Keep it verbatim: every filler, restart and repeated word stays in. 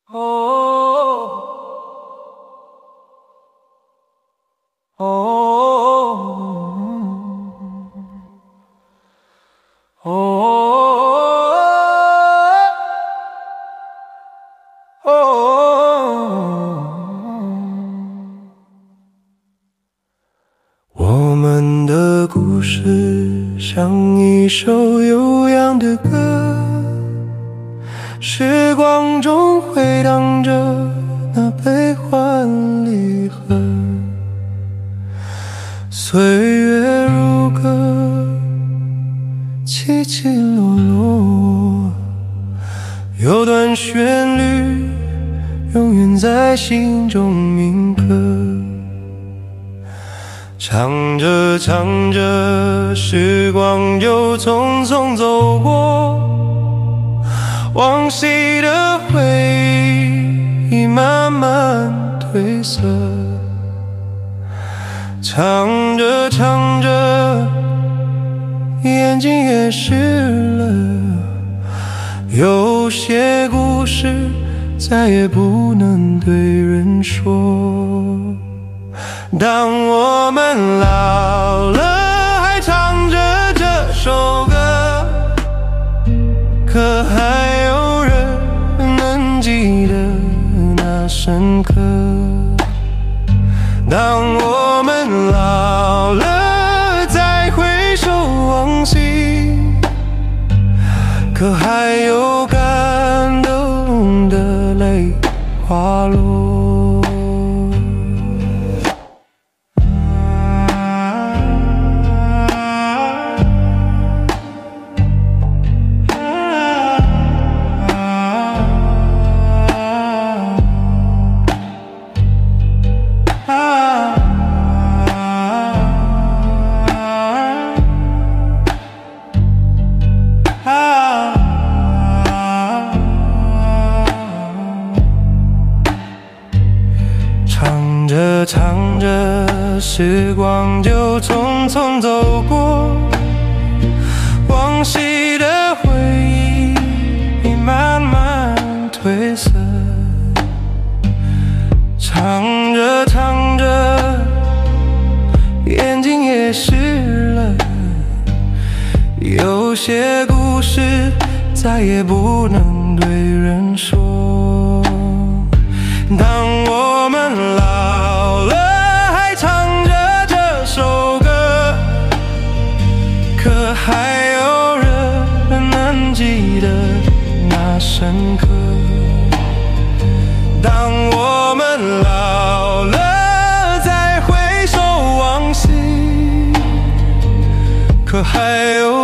哦哦哦哦，我们的故事像一首悠扬的歌，时光中回荡着那悲欢离合，岁月如歌，起起落落，有段旋律永远在心中铭刻。唱着唱着，时光就匆匆走过，往昔的回忆慢慢褪色。唱着唱着，眼睛也湿了，有些故事再也不能对人说。当我们老了，还唱着这首歌，可还有人能记得那深刻？当我们老了，再回首往昔，可还有感动的泪滑落？唱着唱着，时光就匆匆走过，往昔的回忆慢慢褪色。唱着唱着，眼睛也湿了，有些故事再也不能对人说。当我们老了，还唱着这首歌，可还有人能记得那深刻？当我们老了，再回首往昔，可还有